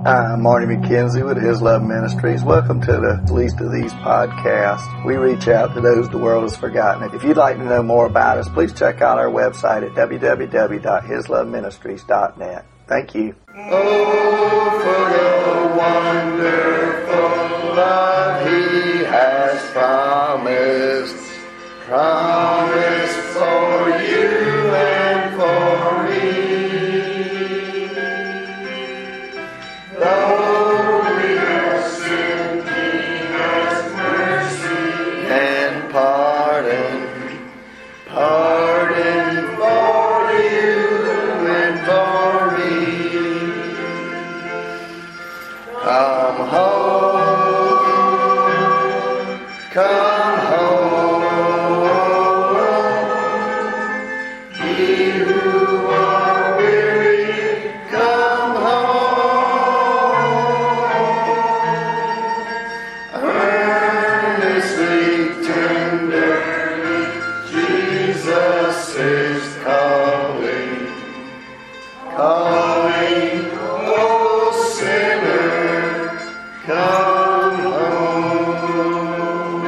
Hi, I'm Marty McKenzie with His Love Ministries. Welcome to the Least of These podcast. We reach out to those the world has forgotten. If you'd like to know more about us, please check out our website at www.hisloveministries.net. Thank you. Oh, for the wonderful love He has promised for you and for me. Though we are sinning, He has mercy and pardon for you and for me. Come home, come home, ye who are weary, come home. Earnestly, tenderly, Jesus is calling, oh sinner, come home.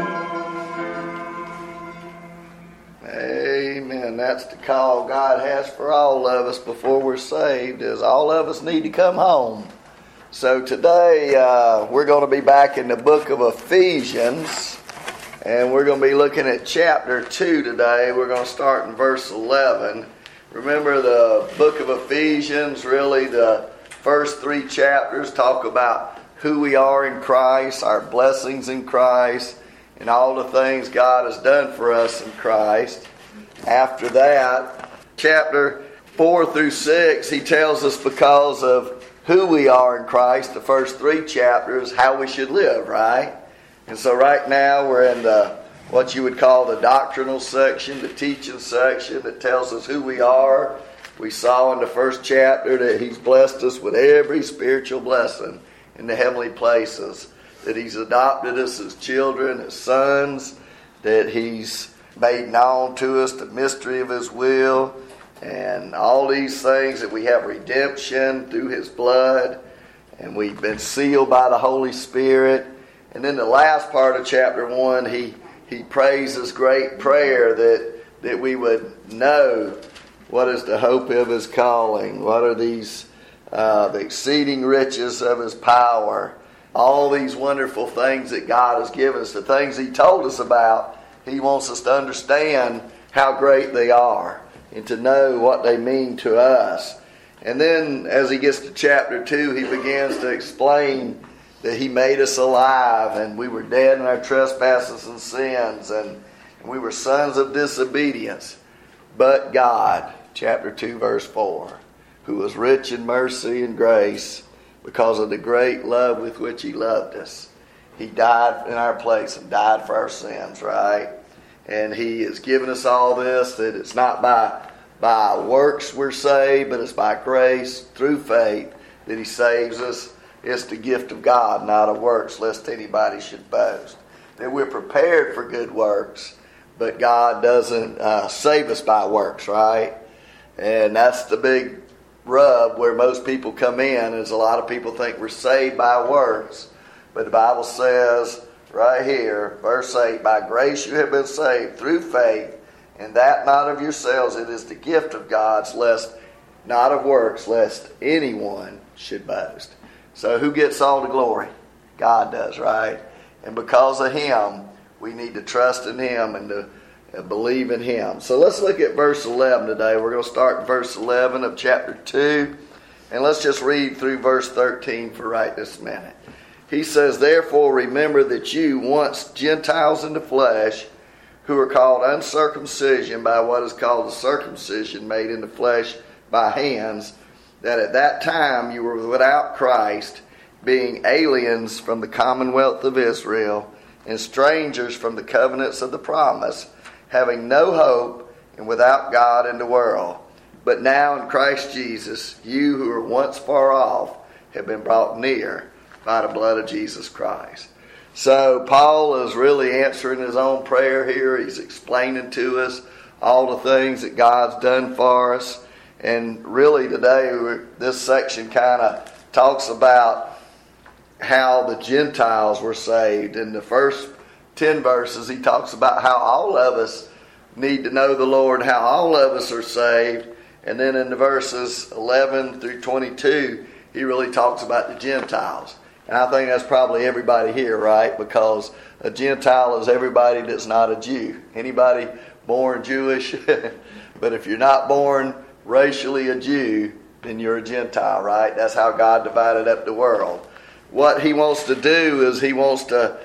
Amen. That's the call God has for all of us before we're saved, is all of us need to come home. So today we're going to be back in the book of Ephesians, and we're going to be looking at chapter 2 today. We're going to start in verse 11. Remember, the book of Ephesians, really the first 3 chapters talk about who we are in Christ, our blessings in Christ, and all the things God has done for us in Christ. After that, chapter 4 through 6, he tells us because of who we are in Christ, the first 3 chapters, how we should live, right? And so right now we're in what you would call the doctrinal section, the teaching section that tells us who we are. We saw in the first chapter that He's blessed us with every spiritual blessing in the heavenly places, that He's adopted us as children, as sons, that He's made known to us the mystery of His will, and all these things, that we have redemption through His blood, and we've been sealed by the Holy Spirit. And then the last part of chapter 1, he prays this great prayer that we would know what is the hope of His calling, what are these the exceeding riches of His power, all these wonderful things that God has given us, the things He told us about. He wants us to understand how great they are and to know what they mean to us. And then as he gets to chapter 2, he begins to explain that He made us alive, and we were dead in our trespasses and sins, and we were sons of disobedience. But God, chapter 2, verse 4, who was rich in mercy and grace, because of the great love with which He loved us, He died in our place and died for our sins, right? And He has given us all this, that it's not by works we're saved, but it's by grace through faith that He saves us. It's the gift of God, not of works, lest anybody should boast. That we're prepared for good works, but God doesn't save us by works, right? And that's the big rub where most people come in, is a lot of people think we're saved by works. But the Bible says right here, verse 8, by grace you have been saved through faith, and that not of yourselves, it is the gift of God, lest not of works, lest anyone should boast. So who gets all the glory? God does, right? And because of Him, we need to trust in Him and to believe in Him. So let's look at verse 11 today. We're going to start in verse 11 of chapter 2. And let's just read through verse 13 for right this minute. He says, therefore remember that you, once Gentiles in the flesh, who are called uncircumcision by what is called the circumcision made in the flesh by hands, that at that time you were without Christ, being aliens from the commonwealth of Israel, and strangers from the covenants of the promise, having no hope and without God in the world. But now in Christ Jesus, you who were once far off have been brought near by the blood of Jesus Christ. So Paul is really answering his own prayer here. He's explaining to us all the things that God's done for us. And really today, this section kind of talks about how the Gentiles were saved. In the first 10 verses, he talks about how all of us need to know the Lord, how all of us are saved. And then in the verses 11 through 22, he really talks about the Gentiles. And I think that's probably everybody here, right? Because a Gentile is everybody that's not a Jew. Anybody born Jewish? But if you're not born racially a Jew, then you're a Gentile, right? That's how God divided up the world. What he wants to do is he wants us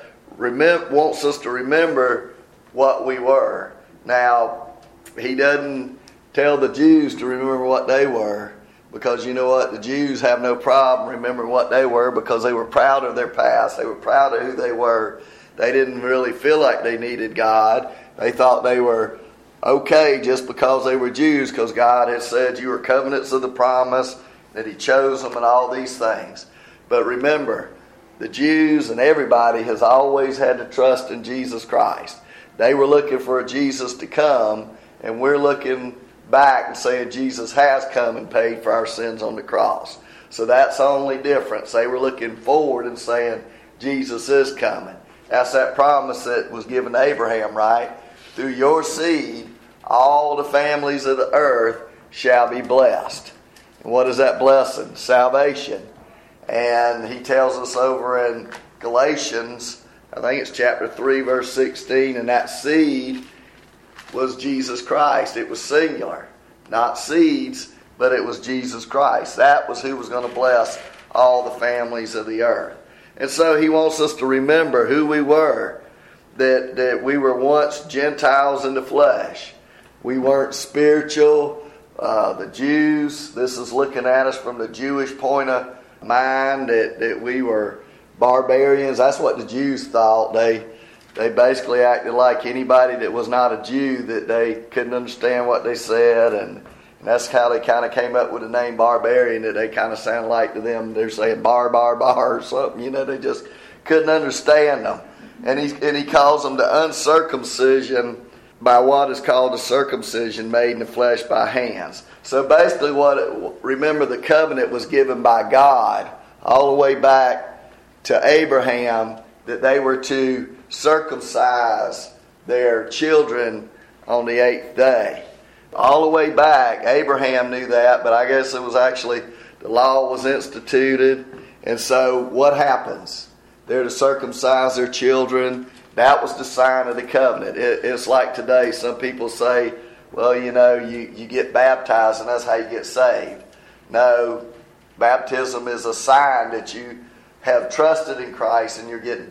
to remember what we were. Now, he doesn't tell the Jews to remember what they were, because you know what? The Jews have no problem remembering what they were, because they were proud of their past. They were proud of who they were. They didn't really feel like they needed God. They thought they were okay just because they were Jews, because God had said you were covenants of the promise, that he chose them and all these things. But remember, the Jews and everybody has always had to trust in Jesus Christ. They were looking for a Jesus to come, and we're looking back and saying Jesus has come and paid for our sins on the cross. So that's the only difference. They were looking forward and saying Jesus is coming. That's that promise that was given to Abraham, right? Through your seed, all the families of the earth shall be blessed. And what is that blessing? Salvation. And he tells us over in Galatians, I think it's chapter 3, verse 16, and that seed was Jesus Christ. It was singular. Not seeds, but it was Jesus Christ. That was who was going to bless all the families of the earth. And so he wants us to remember who we were. That we were once Gentiles in the flesh. We weren't spiritual. The Jews, this is looking at us from the Jewish point of mind, that we were barbarians. That's what the Jews thought. They basically acted like anybody that was not a Jew, that they couldn't understand what they said. And that's how they kind of came up with the name barbarian, that they kind of sound like to them. They're saying bar or something. You know, they just couldn't understand them. And he calls them the uncircumcision by what is called the circumcision made in the flesh by hands. So basically remember the covenant was given by God all the way back to Abraham, that they were to circumcise their children on the 8th day. All the way back, Abraham knew that, but I guess it was actually, the law was instituted. And so what happens? They're to circumcise their children. That was the sign of the covenant. It's like today, some people say, well, you know, you get baptized and that's how you get saved. No, baptism is a sign that you have trusted in Christ and you're getting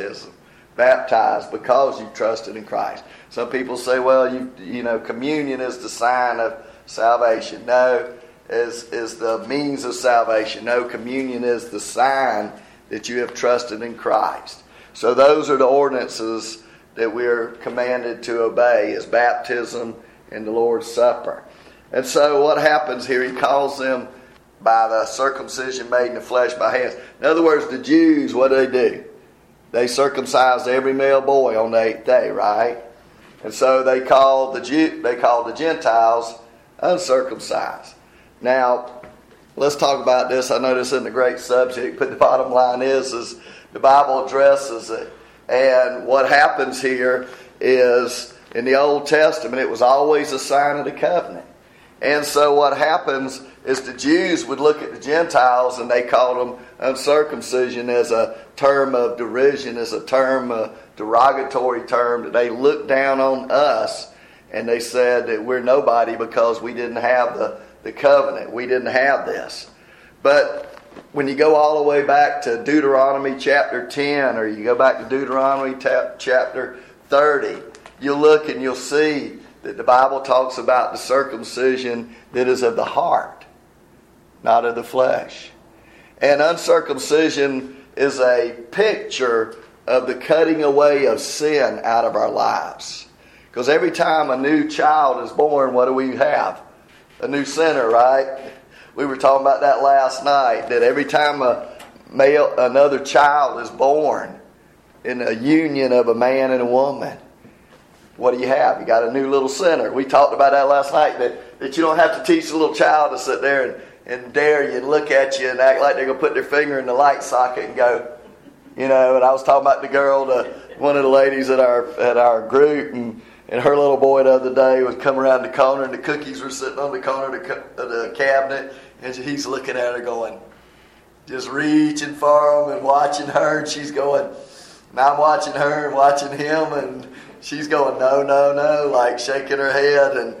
baptized because you've trusted in Christ. Some people say, well, you know, communion is the sign of salvation. No, is the means of salvation. No, communion is the sign that you have trusted in Christ. So those are the ordinances that we're commanded to obey, is baptism and the Lord's Supper. And so what happens here, he calls them by the circumcision made in the flesh by hands. In other words, the Jews, what do? They circumcised every male boy on the 8th day, right? And so they called the Gentiles uncircumcised. Now, let's talk about this. I know this isn't a great subject, but the bottom line is the Bible addresses it. And what happens here is, in the Old Testament, it was always a sign of the covenant. And so what happens is the Jews would look at the Gentiles and they called them uncircumcision as a term of derision, as a term, a derogatory term, that they looked down on us and they said that we're nobody because we didn't have the covenant. We didn't have this. But when you go all the way back to Deuteronomy chapter 10, or you go back to Deuteronomy chapter 30, you'll look and you'll see that the Bible talks about the circumcision that is of the heart, not of the flesh. And uncircumcision is a picture of the cutting away of sin out of our lives. Because every time a new child is born, what do we have? A new sinner, right? We were talking about that last night, that every time another child is born in a union of a man and a woman, what do you have? You got a new little sinner. We talked about that last night, that you don't have to teach a little child to sit there and dare you and look at you and act like they're going to put their finger in the light socket and go, you know. And I was talking about the girl, one of the ladies at our group, and her little boy the other day was coming around the corner, and the cookies were sitting on the corner of the cabinet, and he's looking at her going, just reaching for them and watching her, and she's going, and I'm watching her and watching him, and she's going, no, no, no, like shaking her head,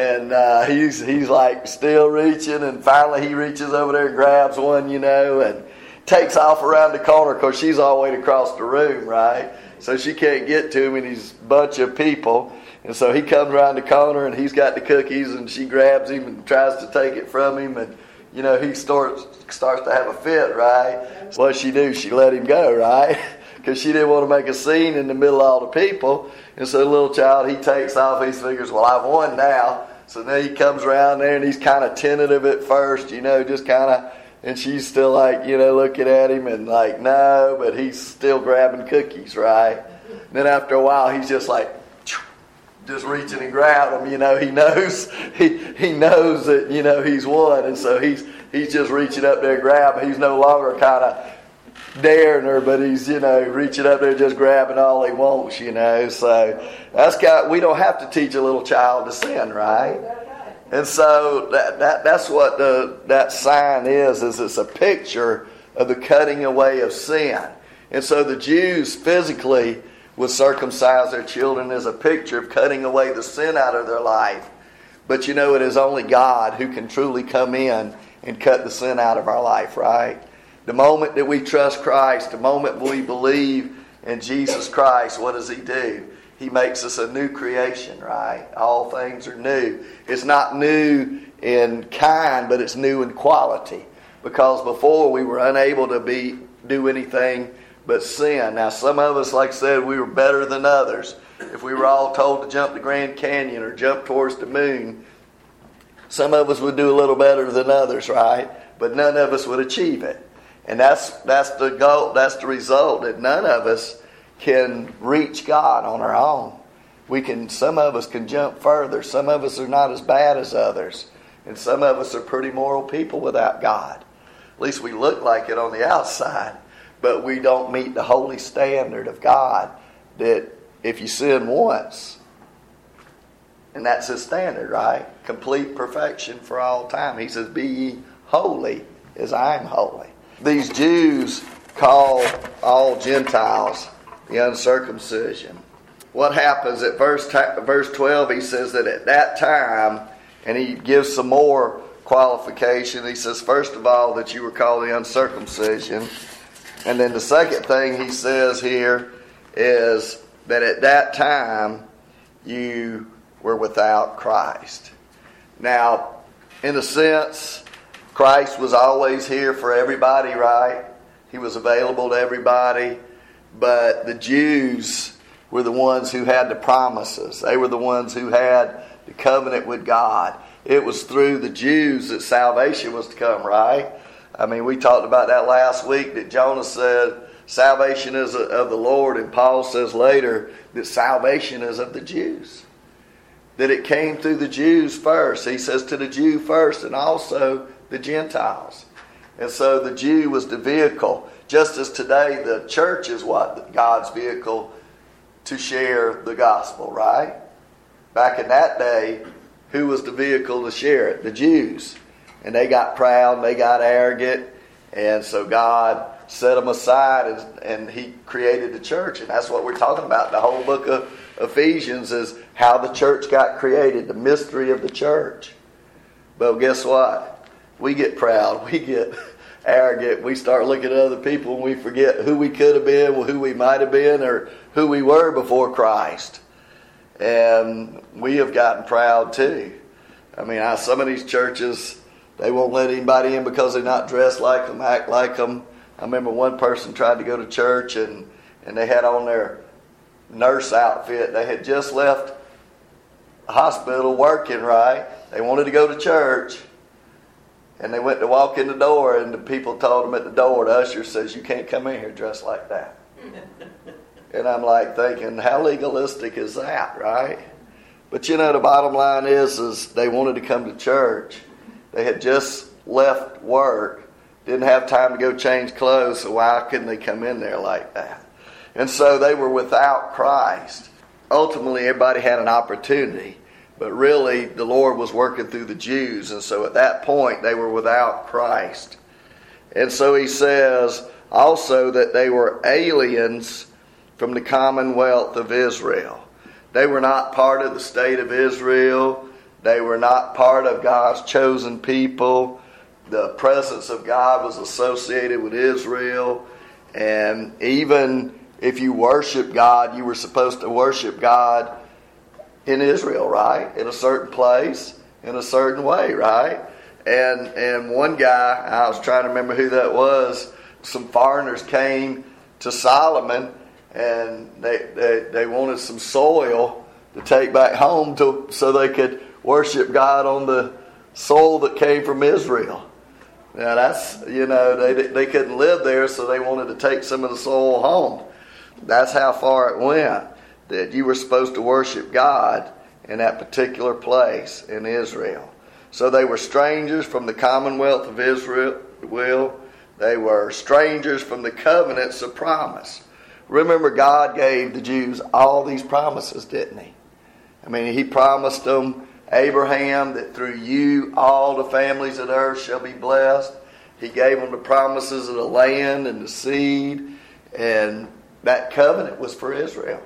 and he's like still reaching, and finally he reaches over there and grabs one, you know, and takes off around the corner because she's all the way across the room, right? So she can't get to him and he's a bunch of people. And so he comes around the corner and he's got the cookies and she grabs him and tries to take it from him. And, you know, he starts to have a fit, right? So what'd she do? She let him go, right? Because she didn't want to make a scene in the middle of all the people. And so the little child, he takes off. He figures, well, I've won now. So then he comes around there and he's kind of tentative at first, you know, just kind of. And she's still like, you know, looking at him and like, no, but he's still grabbing cookies, right? And then after a while, he's just like, just reaching and grabbing them, you know. He knows he knows that, you know, he's won. And so he's just reaching up there and grabbing. He's no longer kind of daring her, but he's, you know, reaching up there just grabbing all he wants, you know. So we don't have to teach a little child to sin, right? And so that's what that sign is it's a picture of the cutting away of sin. And so the Jews physically would circumcise their children as a picture of cutting away the sin out of their life. But you know, it is only God who can truly come in and cut the sin out of our life, right? The moment that we trust Christ, the moment we believe in Jesus Christ, what does He do? He makes us a new creation, right? All things are new. It's not new in kind, but it's new in quality. Because before we were unable to do anything but sin. Now some of us, like I said, we were better than others. If we were all told to jump the Grand Canyon or jump towards the moon, some of us would do a little better than others, right? But none of us would achieve it. And that's the goal, that's the result, that none of us can reach God on our own. Some of us can jump further. Some of us are not as bad as others. And some of us are pretty moral people without God. At least we look like it on the outside. But we don't meet the holy standard of God that if you sin once, and that's His standard, right? Complete perfection for all time. He says, be ye holy as I am holy. These Jews call all Gentiles the uncircumcision. What happens at verse 12, he says that at that time, and he gives some more qualification. He says, first of all, that you were called the uncircumcision. And then the second thing he says here is that at that time, you were without Christ. Now, in a sense, Christ was always here for everybody, right? He was available to everybody. But the Jews were the ones who had the promises. They were the ones who had the covenant with God. It was through the Jews that salvation was to come, right? I mean, we talked about that last week, that Jonah said salvation is of the Lord, and Paul says later that salvation is of the Jews. That it came through the Jews first. He says to the Jew first, and also the Gentiles. And so the Jew was the vehicle. Just as today the church is what? God's vehicle to share the gospel, right? Back in that day, who was the vehicle to share it? The Jews. And they got proud, they got arrogant, and so God set them aside and He created the church. And that's what we're talking about. The whole book of Ephesians is how the church got created, the mystery of the church. But guess what? We get proud, we get arrogant, we start looking at other people and we forget who we could have been, who we might have been, or who we were before Christ. And we have gotten proud too. I mean, some of these churches, they won't let anybody in because they're not dressed like them, act like them. I remember one person tried to go to church and they had on their nurse outfit. They had just left the hospital working, right? They wanted to go to church. And they went to walk in the door, and the people told them at the door, the usher says, you can't come in here dressed like that. And I'm like thinking, how legalistic is that, right? But you know, the bottom line is they wanted to come to church. They had just left work, didn't have time to go change clothes, so why couldn't they come in there like that? And so they were without Christ. Ultimately, everybody had an opportunity, but really the Lord was working through the Jews, and so at that point they were without Christ. And so he says also that they were aliens from the commonwealth of Israel. They were not part of the state of Israel. They were not part of God's chosen people. The presence of God was associated with Israel. And even if you worship God, you were supposed to worship God in Israel, right? In a certain place, in a certain way, right? And one guy, I was trying to remember who that was, some foreigners came to Solomon and they wanted some soil to take back home so they could worship God on the soil that came from Israel. Now that's, they couldn't live there, so they wanted to take some of the soil home. That's how far it went, that you were supposed to worship God in that particular place in Israel. So they were strangers from the commonwealth of Israel. They were strangers from the covenants of promise. Remember, God gave the Jews all these promises, didn't he? I mean, he promised them, Abraham, that through you all the families of the earth shall be blessed. He gave them the promises of the land and the seed, and that covenant was for Israel.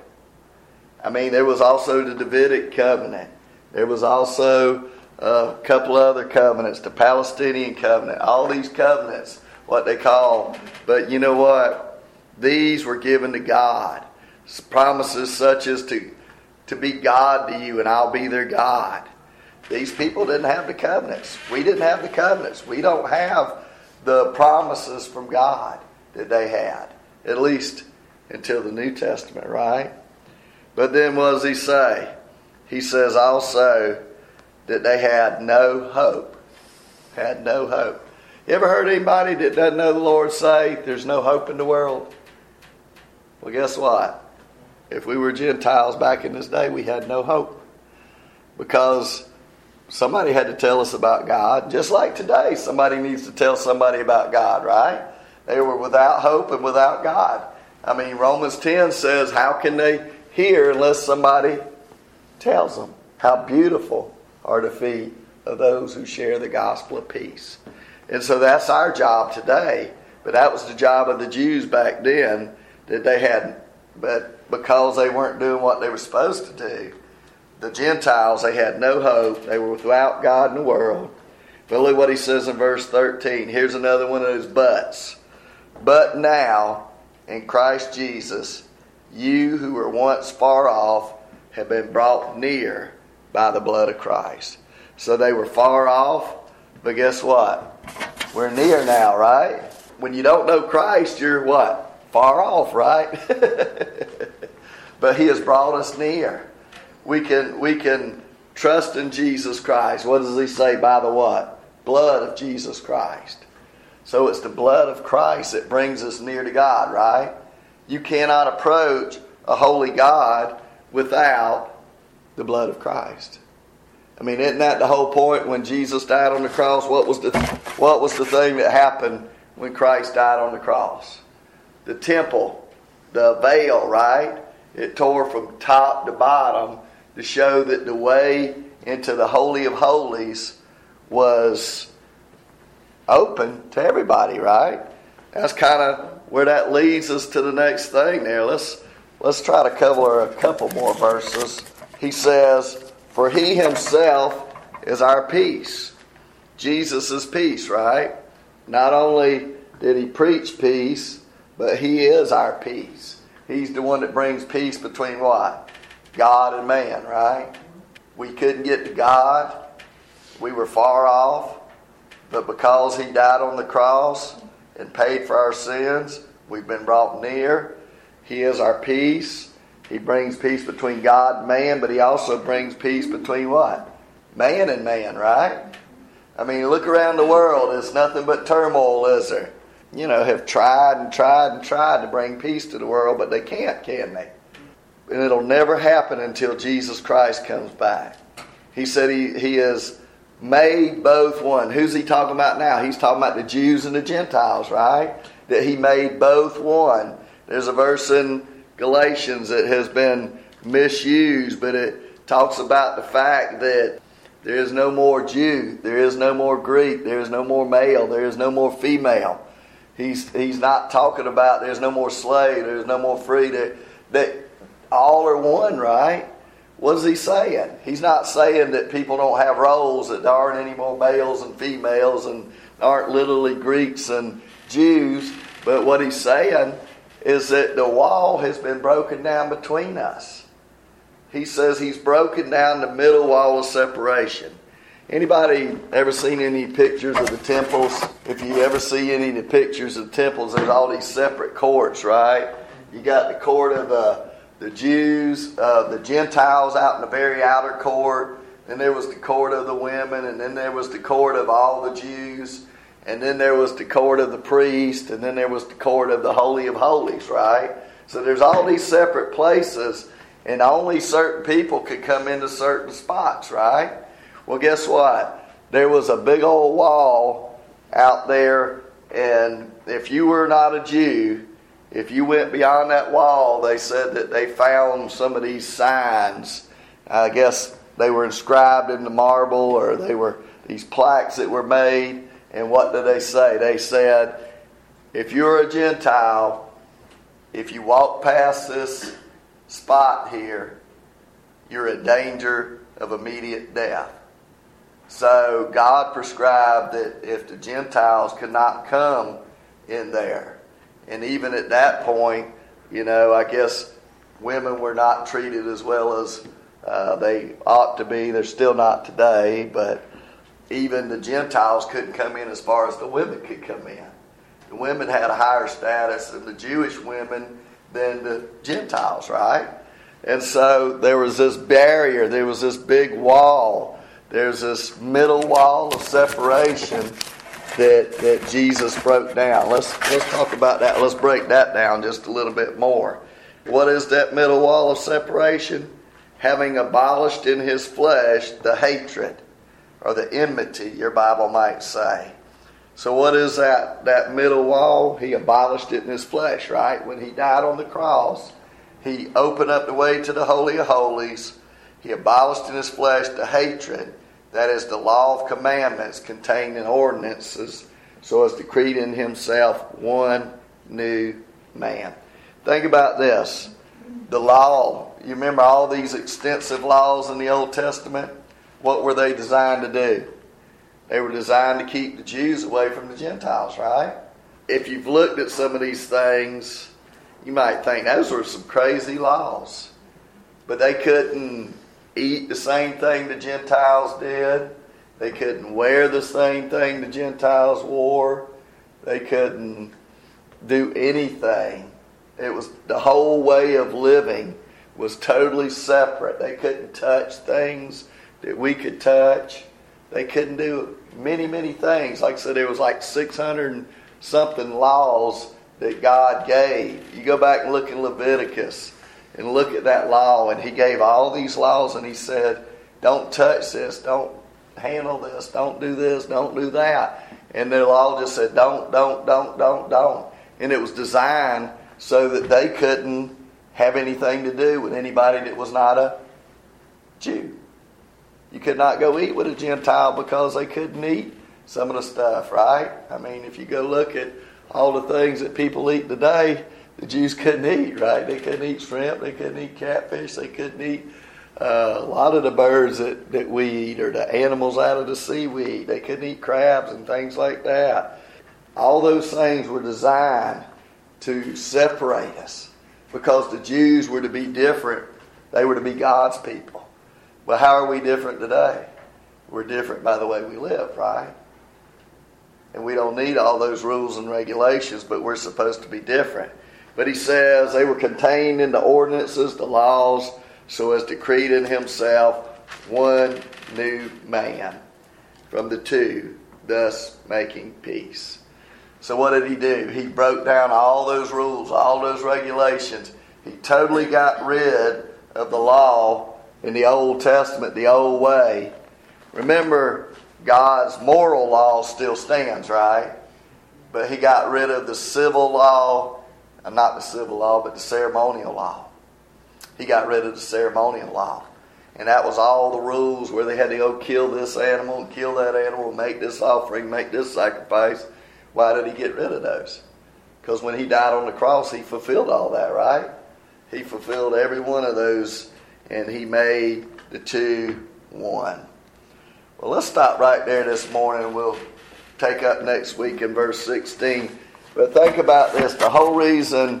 I mean, there was also the Davidic covenant. There was also a couple other covenants, the Palestinian covenant, all these covenants, what they call. But you know what? These were given to God. Promises such as to be God to you and I'll be their God. These people didn't have the covenants. We didn't have the covenants. We don't have the promises from God that they had, at least until the New Testament, right? But then what does he say? He says also that they had no hope. Had no hope. You ever heard anybody that doesn't know the Lord say there's no hope in the world? Well, guess what? If we were Gentiles back in this day, we had no hope. Because somebody had to tell us about God. Just like today, somebody needs to tell somebody about God, right? They were without hope and without God. I mean, Romans 10 says, how can they hear unless somebody tells them? How beautiful are the feet of those who share the gospel of peace. And so that's our job today. But that was the job of the Jews back then, that they had, but because they weren't doing what they were supposed to do, the Gentiles, they had no hope. They were without God in the world. But look what he says in verse 13. Here's another one of those buts. But now, in Christ Jesus, you who were once far off have been brought near by the blood of Christ. So they were far off, but guess what? We're near now, right? When you don't know Christ, you're what? Far off, right? But he has brought us near. We can trust in Jesus Christ. What does he say? By the what? Blood of Jesus Christ. So it's the blood of Christ that brings us near to God, right? You cannot approach a holy God without the blood of Christ. I mean, isn't that the whole point? When Jesus died on the cross, what was the thing that happened when Christ died on the cross? The temple, the veil, right? It tore from top to bottom to show that the way into the Holy of Holies was open to everybody, right? That's kind of where that leads us to the next thing there. Let's try to cover a couple more verses. He says, for he himself is our peace. Jesus is peace, right? Not only did he preach peace, but he is our peace. He's the one that brings peace between what? God and man, right? We couldn't get to God. We were far off. But because he died on the cross and paid for our sins, we've been brought near. He is our peace. He brings peace between God and man, but he also brings peace between what? Man and man, right? I mean, look around the world. It's nothing but turmoil, is there? Have tried to bring peace to the world, but they can't, can they? And it'll never happen until Jesus Christ comes back. He said he is made both one. Who's he talking about now? He's talking about the Jews and the Gentiles, right? That he made both one. There's a verse in Galatians that has been misused, but it talks about the fact that there is no more Jew, there is no more Greek, there is no more male, there is no more female. He's not talking about there's no more slave, there's no more free, that all are one, right? What is he saying? He's not saying that people don't have roles, that there aren't any more males and females and aren't literally Greeks and Jews. But what he's saying is that the wall has been broken down between us. He says he's broken down the middle wall of separation. Anybody ever seen any pictures of the temples? If you ever see any of the pictures of the temples, there's all these separate courts, right? You got the court of the Jews, the Gentiles out in the very outer court. Then there was the court of the women, and then there was the court of all the Jews. And then there was the court of the priest, and then there was the court of the Holy of Holies, right? So there's all these separate places, and only certain people could come into certain spots, right? Well, guess what? There was a big old wall out there, and if you were not a Jew, if you went beyond that wall, they said that they found some of these signs. I guess they were inscribed into marble, or they were these plaques that were made. And what did they say? They said, if you're a Gentile, if you walk past this spot here, you're in danger of immediate death. So God prescribed that if the Gentiles could not come in there, and even at that point, I guess women were not treated as well as they ought to be. They're still not today, but even the Gentiles couldn't come in as far as the women could come in. The women had a higher status than the Jewish women than the Gentiles, right? And so there was this barrier. There was this big wall. There's this middle wall of separation that Jesus broke down. Let's talk about that. Let's break that down just a little bit more. What is that middle wall of separation? Having abolished in his flesh the hatred, or the enmity, your Bible might say. So what is that middle wall? He abolished it in his flesh, right? When he died on the cross, he opened up the way to the Holy of Holies. He abolished in his flesh the hatred, that is the law of commandments contained in ordinances, so as to create in himself one new man. Think about this. The law, you remember all these extensive laws in the Old Testament? What were they designed to do? They were designed to keep the Jews away from the Gentiles, right? If you've looked at some of these things, you might think those were some crazy laws. But they couldn't eat the same thing the Gentiles did. They couldn't wear the same thing the Gentiles wore. They couldn't do anything. It was the whole way of living was totally separate. They couldn't touch things that we could touch. They couldn't do many, many things. Like I said, there was like 600 and something laws that God gave. You go back and look in Leviticus and look at that law, and he gave all these laws, and he said, don't touch this, don't handle this, don't do this, don't do that. And the law just said, don't. And it was designed so that they couldn't have anything to do with anybody that was not a Jew. You could not go eat with a Gentile because they couldn't eat some of the stuff, right? I mean, if you go look at all the things that people eat today, the Jews couldn't eat, right? They couldn't eat shrimp, they couldn't eat catfish, they couldn't eat a lot of the birds that we eat, or the animals out of the sea we eat. They couldn't eat crabs and things like that. All those things were designed to separate us because the Jews were to be different. They were to be God's people. But how are we different today? We're different by the way we live, right? And we don't need all those rules and regulations, but we're supposed to be different. But he says they were contained in the ordinances, the laws, so as to create in himself one new man from the two, thus making peace. So what did he do? He broke down all those rules, all those regulations. He totally got rid of the law in the Old Testament, the old way. Remember, God's moral law still stands, right? But he got rid of the civil law, not the civil law, but the ceremonial law. He got rid of the ceremonial law. And that was all the rules where they had to go kill this animal and kill that animal, make this offering, make this sacrifice. Why did he get rid of those? Because when he died on the cross, he fulfilled all that, right? He fulfilled every one of those, and he made the two one. Well, let's stop right there this morning. We'll take up next week in verse 16. But think about this. The whole reason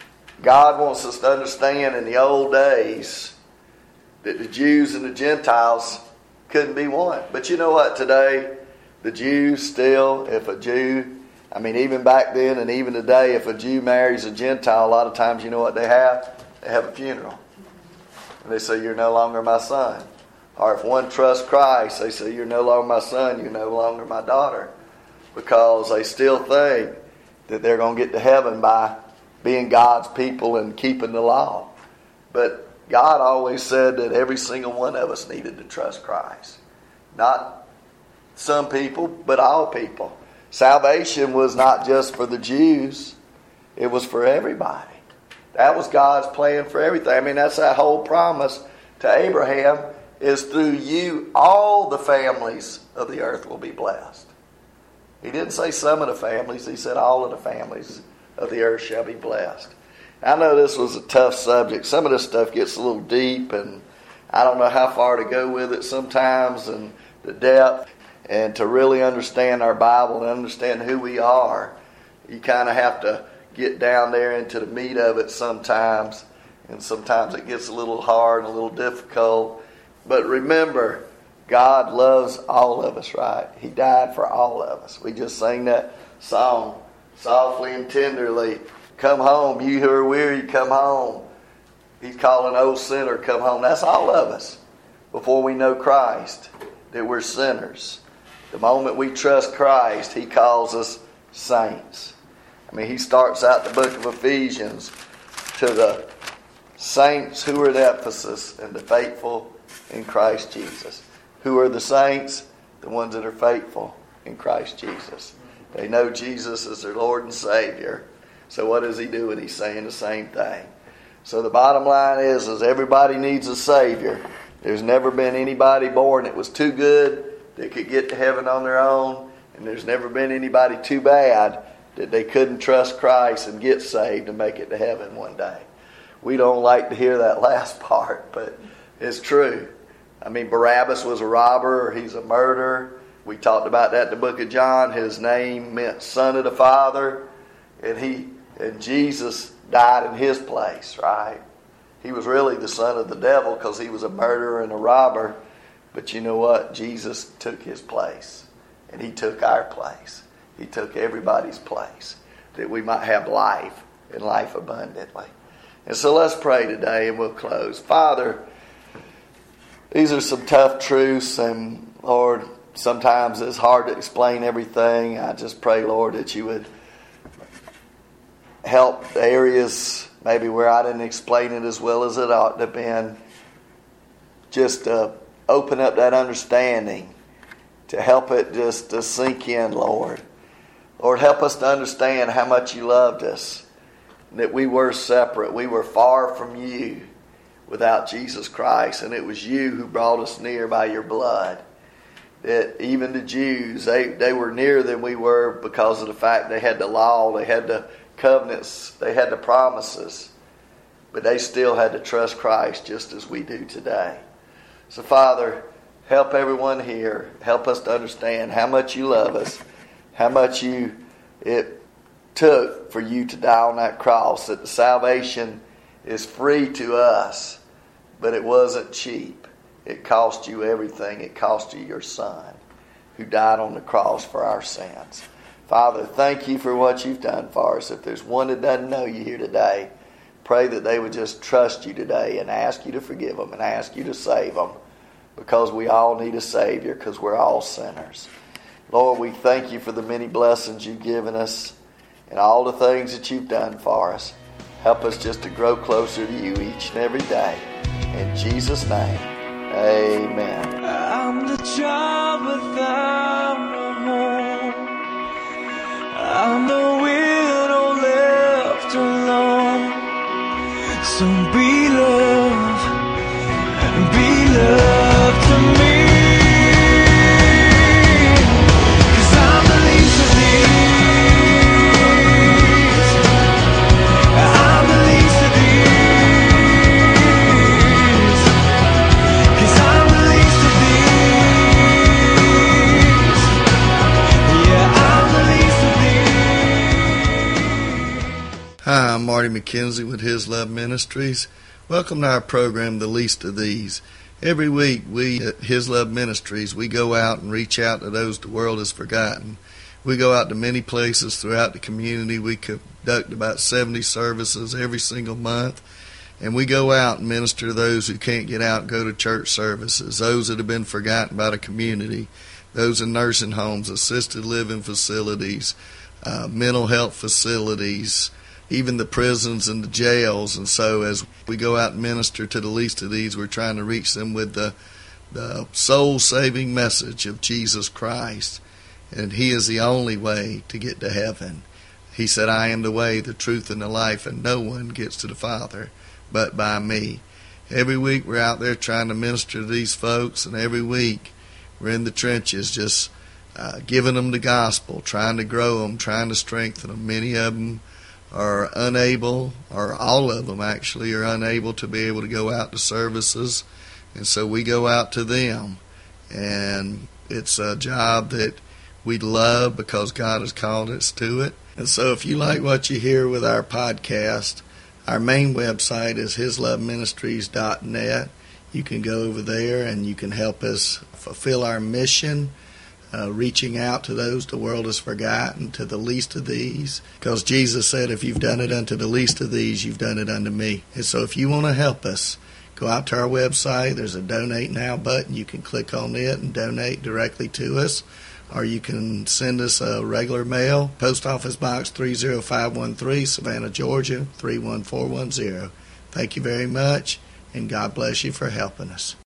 God wants us to understand in the old days that the Jews and the Gentiles couldn't be one. But you know what? Today, the Jews still, if a Jew, even back then and even today, if a Jew marries a Gentile, a lot of times you know what they have? They have a funeral. And they say, you're no longer my son. Or if one trusts Christ, they say, you're no longer my son, you're no longer my daughter. Because they still think that they're going to get to heaven by being God's people and keeping the law. But God always said that every single one of us needed to trust Christ. Not some people, but all people. Salvation was not just for the Jews. It was for everybody. That was God's plan for everything. That's that whole promise to Abraham, is through you all the families of the earth will be blessed. He didn't say some of the families. He said all of the families of the earth shall be blessed. I know this was a tough subject. Some of this stuff gets a little deep, and I don't know how far to go with it sometimes, and the depth. And to really understand our Bible and understand who we are, you kind of have to get down there into the meat of it sometimes. And sometimes it gets a little hard and a little difficult. But remember, God loves all of us, right? He died for all of us. We just sang that song, softly and tenderly. Come home, you who are weary, come home. He's calling old sinner, come home. That's all of us. Before we know Christ, that we're sinners. The moment we trust Christ, he calls us saints. He starts out the book of Ephesians to the saints who are at Ephesus and the faithful in Christ Jesus. Who are the saints? The ones that are faithful in Christ Jesus. They know Jesus as their Lord and Savior. So what is he doing? He's saying the same thing. So the bottom line is everybody needs a Savior. There's never been anybody born that was too good that could get to heaven on their own. And there's never been anybody too bad that they couldn't trust Christ and get saved and make it to heaven one day. We don't like to hear that last part, but it's true. Barabbas was a robber, or he's a murderer. We talked about that in the book of John. His name meant son of the Father. And Jesus died in his place, right? He was really the son of the devil because he was a murderer and a robber. But you know what? Jesus took his place. And he took our place. He took everybody's place. That we might have life and life abundantly. And so let's pray today and we'll close. Father, these are some tough truths. And Lord, sometimes it's hard to explain everything. I just pray, Lord, that you would help the areas maybe where I didn't explain it as well as it ought to have been. Just open up that understanding to help it just to sink in, Lord. Lord, help us to understand how much you loved us. That we were separate. We were far from you without Jesus Christ. And it was you who brought us near by your blood. That even the Jews, they were nearer than we were because of the fact they had the law, they had the covenants, they had the promises. But they still had to trust Christ just as we do today. So Father, help everyone here. Help us to understand how much you love us. How much it took for you to die on that cross. That the salvation is free to us. But it wasn't cheap. It cost you everything. It cost you your son who died on the cross for our sins. Father, thank you for what you've done for us. If there's one that doesn't know you here today, pray that they would just trust you today and ask you to forgive them and ask you to save them, because we all need a Savior, because we're all sinners. Lord, we thank you for the many blessings you've given us and all the things that you've done for us. Help us just to grow closer to you each and every day. In Jesus' name, amen. child without a home. I'm the widow left alone. So be love to me. 'Cause I'm the least of these. I'm the least of these. 'Cause I'm the least of these. Yeah, I'm the least of these. Hi, I'm Marty McKenzie with His Love Ministries. Welcome to our program, The Least of These. Every week, we at His Love Ministries, we go out and reach out to those the world has forgotten. We go out to many places throughout the community. We conduct about 70 services every single month. And we go out and minister to those who can't get out and go to church services, those that have been forgotten by the community, those in nursing homes, assisted living facilities, mental health facilities, even the prisons and the jails. And so as we go out and minister to the least of these, we're trying to reach them with the soul-saving message of Jesus Christ. And He is the only way to get to heaven. He said, I am the way, the truth, and the life, and no one gets to the Father but by me. Every week we're out there trying to minister to these folks, and every week we're in the trenches just giving them the gospel, trying to grow them, trying to strengthen them. Many of them are unable, or all of them actually, are unable to be able to go out to services. And so we go out to them. And it's a job that we love because God has called us to it. And so if you like what you hear with our podcast, our main website is hisloveministries.net. You can go over there and you can help us fulfill our mission, reaching out to those the world has forgotten, to the least of these. Because Jesus said, if you've done it unto the least of these, you've done it unto me. And so if you want to help us, go out to our website. There's a Donate Now button. You can click on it and donate directly to us. Or you can send us a regular mail, Post Office Box 30513, Savannah, Georgia, 31410. Thank you very much, and God bless you for helping us.